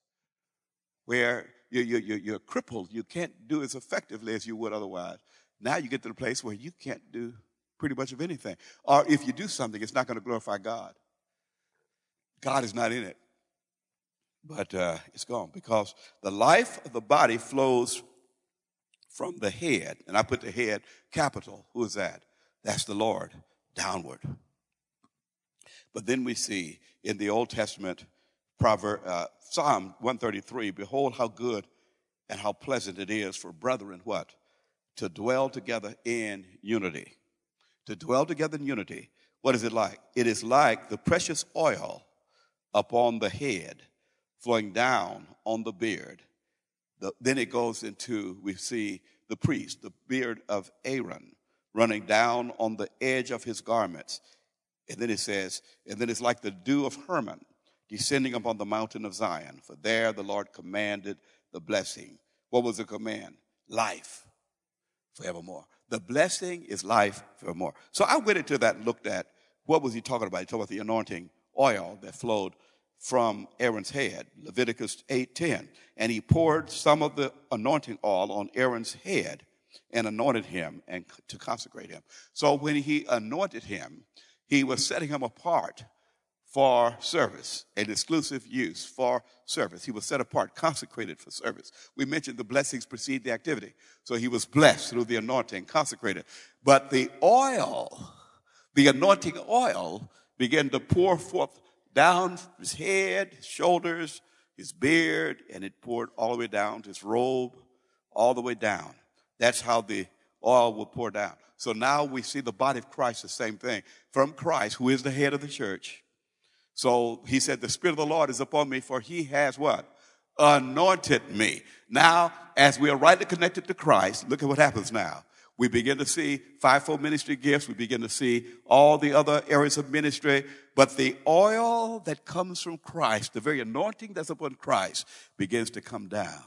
where you, you, you, you're crippled. You can't do as effectively as you would otherwise. Now you get to the place where you can't do pretty much of anything. Or if you do something, it's not going to glorify God. God is not in it. But uh, it's gone, because the life of the body flows from the head. And I put the head capital. Who is that? That's the Lord, downward. But then we see in the Old Testament, Proverb, uh, Psalm one thirty-three, behold how good and how pleasant it is for brethren, what? To dwell together in unity. To dwell together in unity. What is it like? It is like the precious oil upon the head, flowing down on the beard. The, then it goes into, we see the priest, the beard of Aaron, running down on the edge of his garments. And then it says, and then it's like the dew of Hermon, descending upon the mountain of Zion. For there the Lord commanded the blessing. What was the command? Life forevermore. The blessing is life forevermore. So I went into that and looked at, what was he talking about? He talked about the anointing oil that flowed from Aaron's head, Leviticus eight ten. And he poured some of the anointing oil on Aaron's head and anointed him and to consecrate him. So when he anointed him, he was setting him apart for service, an exclusive use for service. He was set apart, consecrated for service. We mentioned the blessings precede the activity. So he was blessed through the anointing, consecrated. But the oil, the anointing oil, began to pour forth down his head, his shoulders, his beard, and it poured all the way down to his robe, all the way down. That's how the oil will pour down. So now we see the body of Christ, the same thing. From Christ, who is the head of the church. So he said, the Spirit of the Lord is upon me, for he has what? Anointed me. Now, as we are rightly connected to Christ, look at what happens now. We begin to see fivefold ministry gifts. We begin to see all the other areas of ministry. But the oil that comes from Christ, the very anointing that's upon Christ, begins to come down.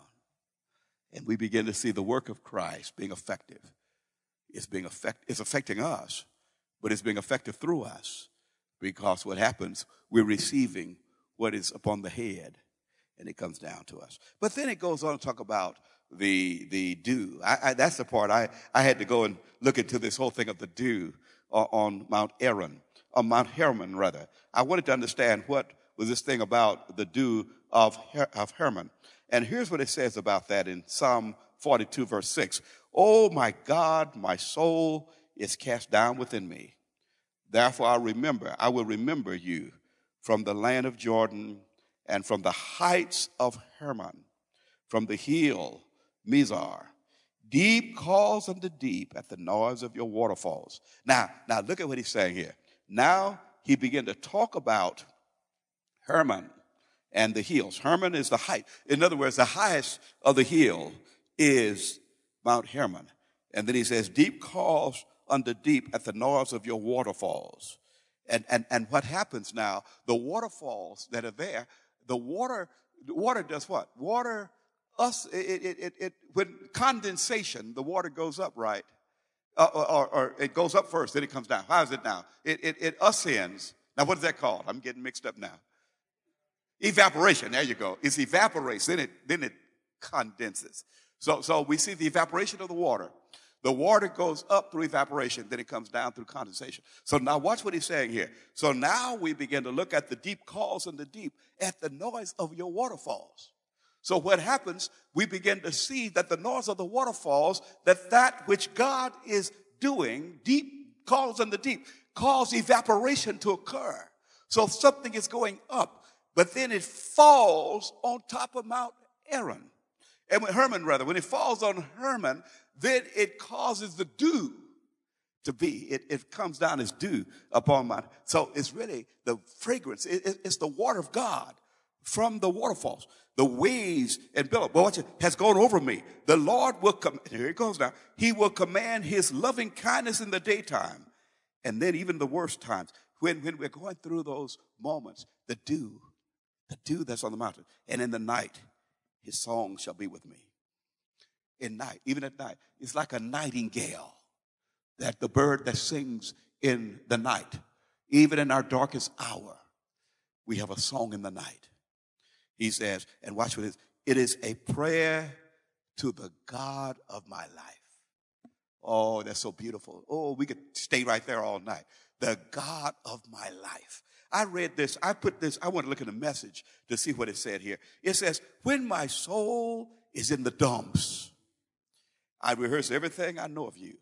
And we begin to see the work of Christ being effective. It's being effect, it's affecting us, but it's being effective through us. Because what happens, we're receiving what is upon the head, and it comes down to us. But then it goes on to talk about the the dew. I, I, that's the part I, I had to go and look into this whole thing of the dew on, on Mount Aaron, on Mount Hermon, rather. I wanted to understand what was this thing about the dew of, Her, of Hermon. And here's what it says about that in Psalm forty-two, verse six. Oh, my God, my soul is cast down within me. Therefore, I remember, I will remember you from the land of Jordan and from the heights of Hermon, from the hill Mizar. Deep calls unto deep at the noise of your waterfalls. Now, now look at what he's saying here. Now he began to talk about Hermon and the hills. Hermon is the height. In other words, the highest of the hill is Mount Hermon. And then he says, deep calls unto deep at the noise of your waterfalls. And, and, and what happens now, the waterfalls that are there, the water, the water does what? Water, us, it, it, it, it when condensation, the water goes up, right? Uh, or, or, or it goes up first, then it comes down. How is it now? It, it, it ascends. Now, what is that called? I'm getting mixed up now. Evaporation, there you go. It evaporates, then it, then it condenses. So, so we see the evaporation of the water. The water goes up through evaporation, then it comes down through condensation. So now watch what he's saying here. So now we begin to look at the deep calls in the deep at the noise of your waterfalls. So what happens, we begin to see that the noise of the waterfalls, that that which God is doing, deep calls in the deep, cause evaporation to occur. So something is going up, but then it falls on top of Mount Aaron. And when Hermon, rather, when it falls on Hermon, then it causes the dew to be. It, it comes down as dew upon Mount. So it's really the fragrance. It, it, it's the water of God from the waterfalls. The waves and billow. But watch it, has gone over me. The Lord will come. Here it goes now. He will command his loving kindness in the daytime. And then even the worst times. When, when we're going through those moments, the dew, the dew that's on the mountain. And in the night, his song shall be with me. In night, even at night. It's like a nightingale, that the bird that sings in the night. Even in our darkest hour, we have a song in the night. He says, and watch what it is. It is a prayer to the God of my life. Oh, that's so beautiful. Oh, we could stay right there all night. The God of my life. I read this. I put this. I want to look at the message to see what it said here. It says, when my soul is in the dumps, I rehearse everything I know of you.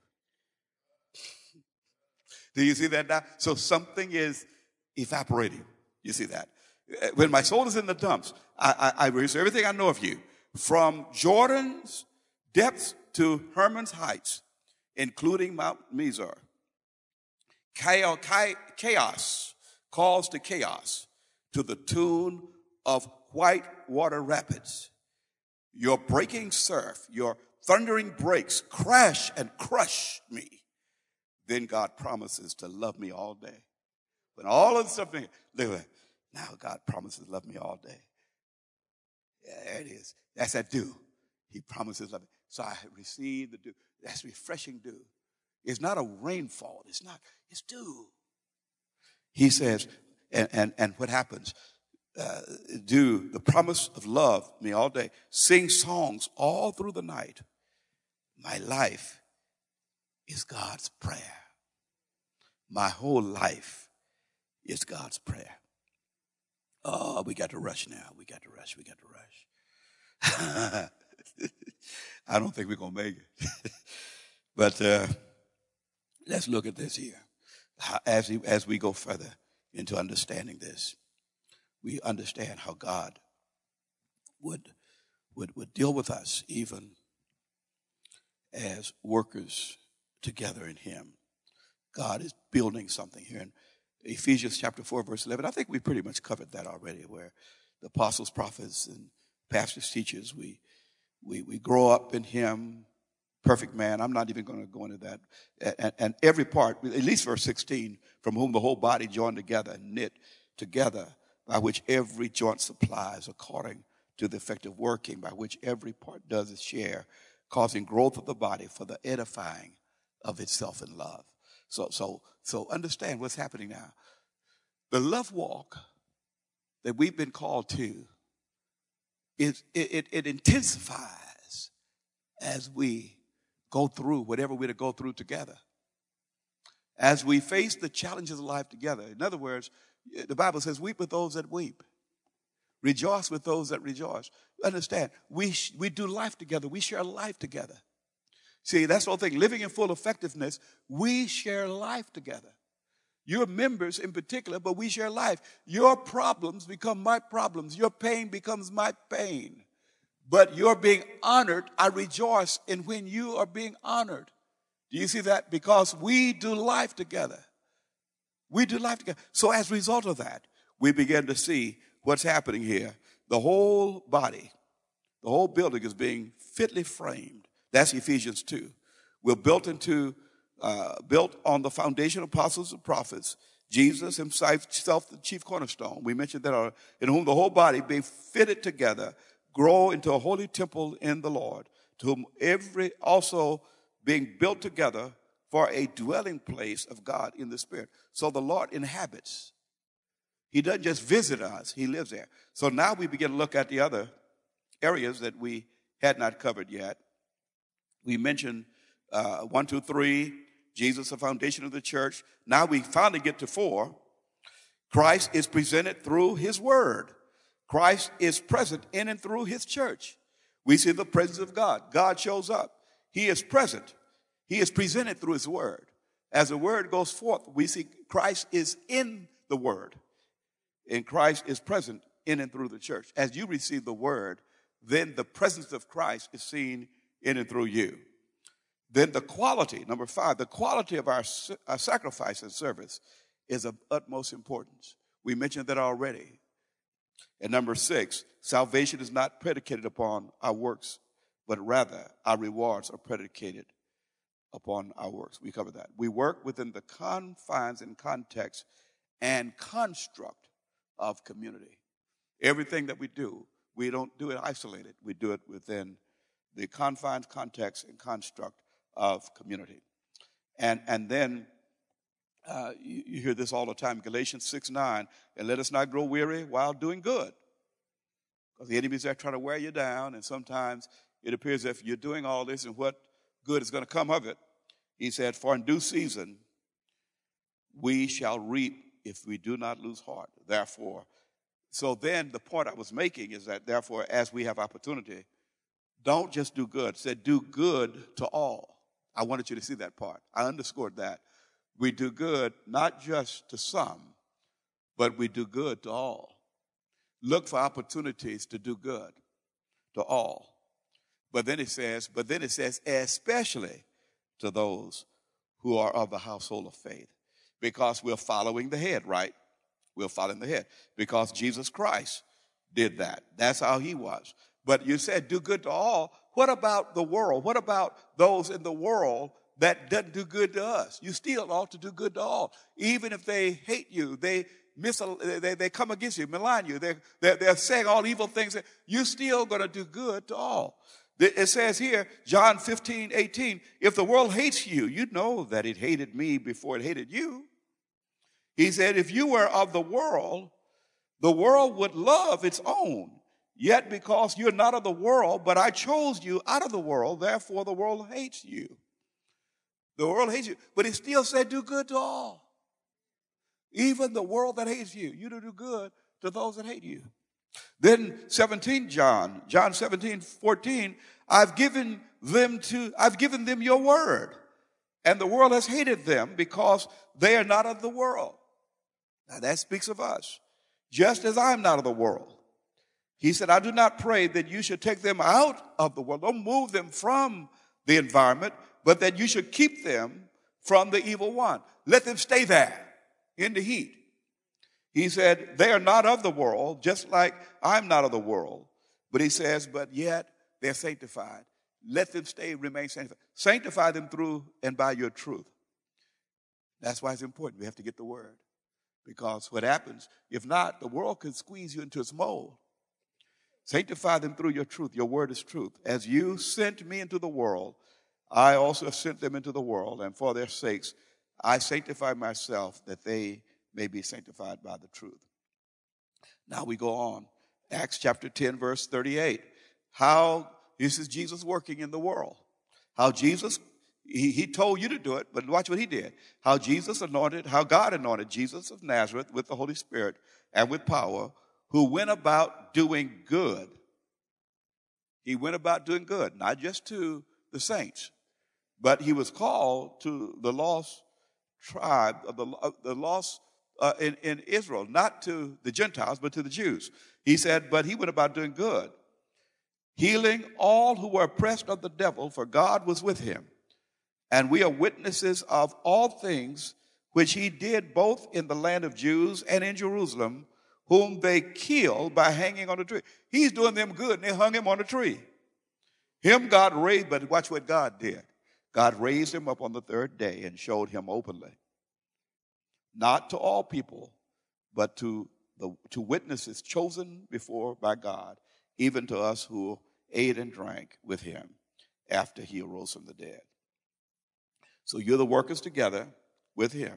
Do you see that now? So something is evaporating. You see that? When my soul is in the dumps, I, I, I rehearse everything I know of you. From Jordan's depths to Hermon's heights, including Mount Mizar. Chaos, chaos calls to chaos to the tune of white water rapids. Your breaking surf, your thundering breaks crash and crush me. Then God promises to love me all day. When all of the stuff, now God promises to love me all day. Yeah, there it is. That's that dew. He promises love me. So I receive the dew. That's refreshing dew. It's not a rainfall. It's not. It's dew. He says, and, and, and what happens? Uh, do the promise of love me all day. Sing songs all through the night. My life is God's prayer. My whole life is God's prayer. Oh, we got to rush now. We got to rush. We got to rush. I don't think we're going to make it. But uh, let's look at this here. As, he, as we go further into understanding this, we understand how God would, would, would deal with us even as workers together in him. God is building something here in Ephesians chapter four, verse eleven. I think we pretty much covered that already, where the apostles, prophets, and pastors, teachers, we, we, we grow up in him perfect man. I'm not even going to go into that. And, and every part, at least verse sixteen, from whom the whole body joined together and knit together, by which every joint supplies according to the effective working, by which every part does its share, causing growth of the body for the edifying of itself in love. So, so, so understand what's happening now. The love walk that we've been called to, it, it, it intensifies as we go through whatever we're to go through together. As we face the challenges of life together. In other words, the Bible says, weep with those that weep. Rejoice with those that rejoice. Understand, we, sh- we do life together. We share life together. See, that's the whole thing. Living in full effectiveness, we share life together. You're members in particular, but we share life. Your problems become my problems. Your pain becomes my pain. But you're being honored. I rejoice in when you are being honored. Do you see that? Because we do life together. We do life together. So as a result of that, we begin to see what's happening here. The whole body, the whole building is being fitly framed. That's Ephesians two. We're built into, uh, built on the foundation of apostles and prophets. Jesus himself, the chief cornerstone. We mentioned that, uh, in whom the whole body being fitted together, grow into a holy temple in the Lord, to whom every also being built together for a dwelling place of God in the Spirit. So the Lord inhabits. He doesn't just visit us, he lives there. So now we begin to look at the other areas that we had not covered yet. We mentioned uh, one, two, three, Jesus, the foundation of the church. Now we finally get to four. Christ is presented through his word. Christ is present in and through his church. We see the presence of God. God shows up. He is present. He is presented through his word. As the word goes forth, we see Christ is in the word. And Christ is present in and through the church. As you receive the word, then the presence of Christ is seen in and through you. Then the quality, number five, the quality of our, our sacrifice and service is of utmost importance. We mentioned that already. And number six, salvation is not predicated upon our works, but rather our rewards are predicated upon our works. We covered that. We work within the confines and context and construct of community. Everything that we do, we don't do it isolated. We do it within the confines, context, and construct of community. And, and then uh, you, you hear this all the time, Galatians six nine, and let us not grow weary while doing good. Because the enemy's there trying to wear you down, and sometimes it appears as if you're doing all this and what good is going to come of it. He said, for in due season we shall reap if we do not lose heart. Therefore, so then the point I was making is that therefore, as we have opportunity, don't just do good. It said do good to all. I wanted you to see that part. I underscored that. We do good not just to some, but we do good to all. Look for opportunities to do good to all. But then it says, but then it says, especially to those who are of the household of faith. Because we're following the head, right? We're following the head. Because Jesus Christ did that. That's how he was. But you said do good to all. What about the world? What about those in the world that doesn't do good to us? You still ought to do good to all. Even if they hate you, they miss, they, they come against you, malign you, they're, they're, they're saying all evil things, you're still going to do good to all. It says here, John fifteen eighteen, if the world hates you, you know that it hated me before it hated you. He said, if you were of the world, the world would love its own. Yet because you're not of the world, but I chose you out of the world, therefore the world hates you. The world hates you. But it still said do good to all. Even the world that hates you, you do good to those that hate you. Then seventeen John, John seventeen fourteen, I've given them to, I've given them your word. And the world has hated them because they are not of the world. Now that speaks of us. Just as I'm not of the world. He said, I do not pray that you should take them out of the world. Don't move them from the environment, but that you should keep them from the evil one. Let them stay there in the heat. He said, they are not of the world, just like I'm not of the world. But he says, but yet they're sanctified. let them stay, remain sanctified. Sanctify them through and by your truth. That's why it's important. We have to get the word. Because what happens, if not, the world can squeeze you into its mold. Sanctify them through your truth. Your word is truth. As you sent me into the world, I also have sent them into the world, and for their sakes I sanctify myself, that they may be sanctified by the truth. Now we go on. Acts chapter ten, verse thirty-eight. How, this is Jesus working in the world. How Jesus, he, he told you to do it, but watch what he did. How Jesus anointed, how God anointed Jesus of Nazareth with the Holy Spirit and with power, who went about doing good. He went about doing good, not just to the saints, but he was called to the lost tribe of the, of the lost uh, in, in Israel, not to the Gentiles, but to the Jews. He said, but he went about doing good, healing all who were oppressed of the devil, for God was with him. And we are witnesses of all things which he did both in the land of Jews and in Jerusalem, whom they killed by hanging on a tree. He's doing them good, and they hung him on a tree. Him God raised, but watch what God did. God raised him up on the third day and showed him openly. Not to all people, but to the to witnesses chosen before by God, even to us who ate and drank with him after he arose from the dead. So you're the workers together with him.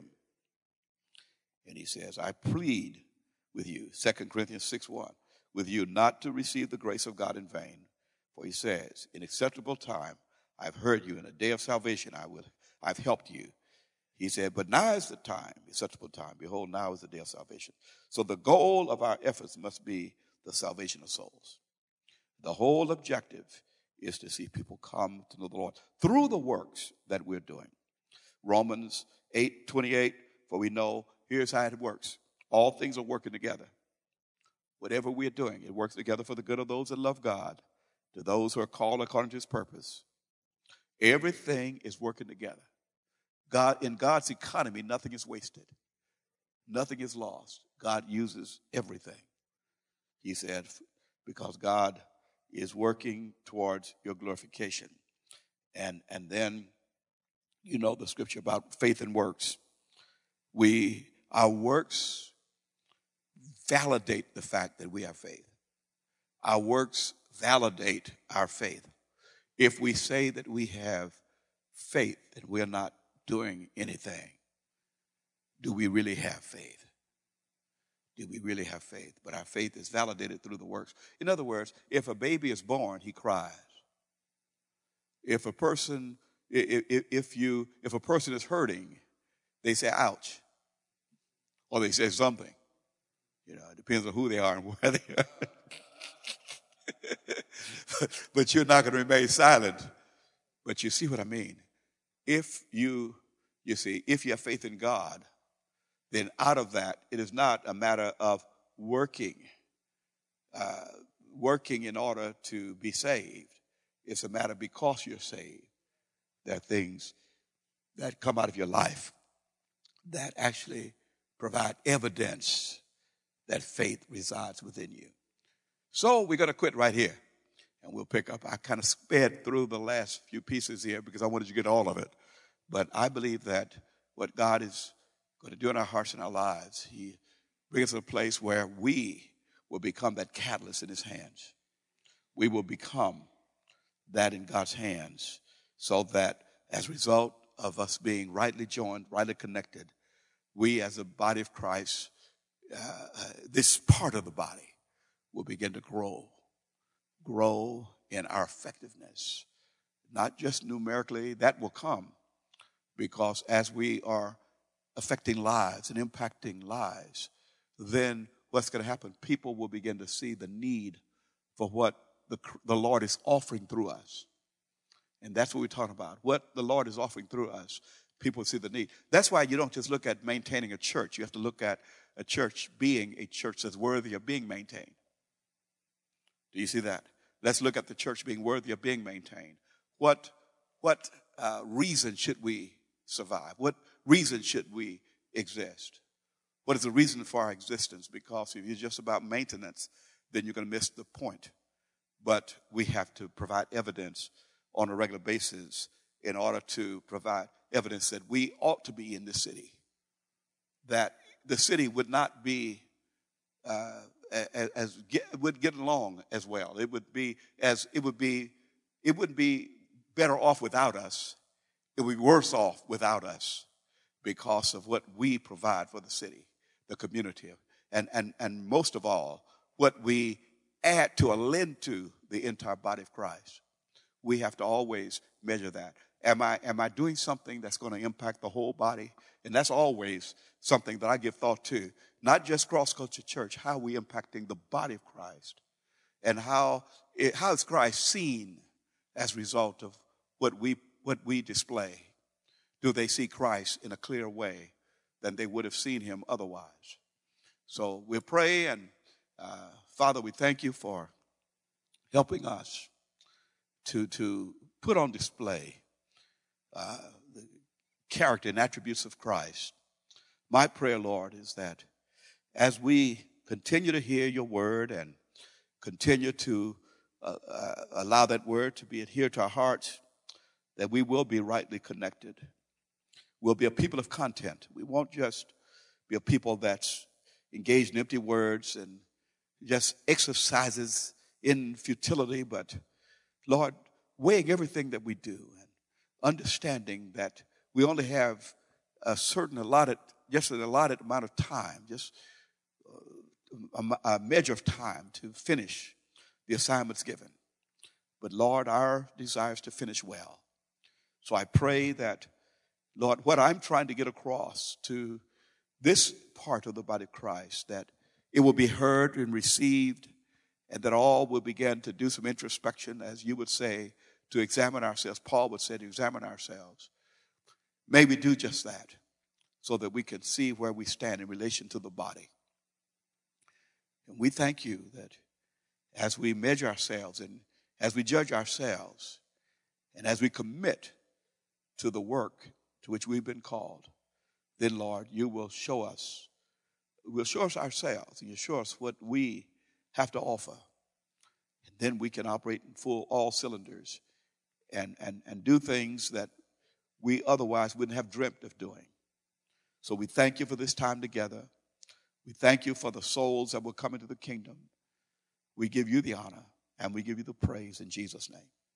And he says, I plead with you, Second Corinthians six one, with you not to receive the grace of God in vain. For he says, in acceptable time I've heard you, in a day of salvation I will, I've helped you. He said, but now is the time, acceptable time. Behold, now is the day of salvation. So the goal of our efforts must be the salvation of souls. The whole objective is to see people come to know the Lord through the works that we're doing. Romans eight twenty-eight, for we know, here's how it works. All things are working together. Whatever we're doing, it works together for the good of those that love God, to those who are called according to his purpose. Everything is working together. God, in God's economy, nothing is wasted. Nothing is lost. God uses everything. He said, because God is working towards your glorification. And, and then, you know the scripture about faith and works. We, our works validate the fact that we have faith. Our works validate our faith. If we say that we have faith, that we're not doing anything, do we really have faith? Do we really have faith? But our faith is validated through the works. In other words, if a baby is born, he cries. If a person, if, if you, if a person is hurting, they say, ouch. Or they say something. You know, it depends on who they are and where they are. But you're not going to remain silent. But you see what I mean? If you, you see, if you have faith in God, then out of that, it is not a matter of working, uh, working in order to be saved. It's a matter because you're saved. There are things that come out of your life that actually provide evidence that faith resides within you. So we're going to quit right here, and we'll pick up. I kind of sped through the last few pieces here because I wanted you to get all of it. But I believe that what God is going to do in our hearts and our lives, he brings us to a place where we will become that catalyst in his hands. We will become that in God's hands, so that as a result of us being rightly joined, rightly connected, we as a body of Christ, uh, this part of the body, will begin to grow, grow in our effectiveness. Not just numerically, that will come, because as we are affecting lives and impacting lives, then what's going to happen? People will begin to see the need for what the, the Lord is offering through us. And that's what we're talking about. What the Lord is offering through us, people see the need. That's why you don't just look at maintaining a church. You have to look at a church being a church that's worthy of being maintained. Do you see that? Let's look at the church being worthy of being maintained. What, what uh, reason should we survive? What reason should we exist? What is the reason for our existence? Because if you're just about maintenance, then you're going to miss the point. But we have to provide evidence on a regular basis in order to provide evidence that we ought to be in this city, that the city would not be uh, as, as get, would get along as well. It would be as it would be it wouldn't be better off without us. It would be worse off without us because of what we provide for the city, the community, and and and most of all, what we add to or lend to the entire body of Christ. We have to always measure that. Am I am I doing something that's going to impact the whole body? And that's always something that I give thought to. Not just Cross Culture Church, how are we impacting the body of Christ? And how it, how is Christ seen as a result of what we what we display? Do they see Christ in a clearer way than they would have seen him otherwise? So we'll pray, and uh, Father, we thank you for helping us to, to put on display uh, the character and attributes of Christ. My prayer, Lord, is that as we continue to hear your word and continue to uh, uh, allow that word to be adhered to our hearts, that we will be rightly connected. We'll be a people of content. We won't just be a people that's engaged in empty words and just exercises in futility, but, Lord, weighing everything that we do and understanding that we only have a certain allotted, just an allotted amount of time, just a, a measure of time to finish the assignments given. But, Lord, our desire is to finish well. So I pray that, Lord, what I'm trying to get across to this part of the body of Christ, that it will be heard and received, and that all will begin to do some introspection, as you would say, to examine ourselves. Paul would say to examine ourselves. May we do just that so that we can see where we stand in relation to the body. And we thank you that as we measure ourselves and as we judge ourselves and as we commit to the work to which we've been called, then, Lord, you will show us, will show us ourselves, and you show us what we have to offer. And then we can operate in full all cylinders and, and, and do things that we otherwise wouldn't have dreamt of doing. So we thank you for this time together. We thank you for the souls that will come into the kingdom. We give you the honor and we give you the praise in Jesus' name.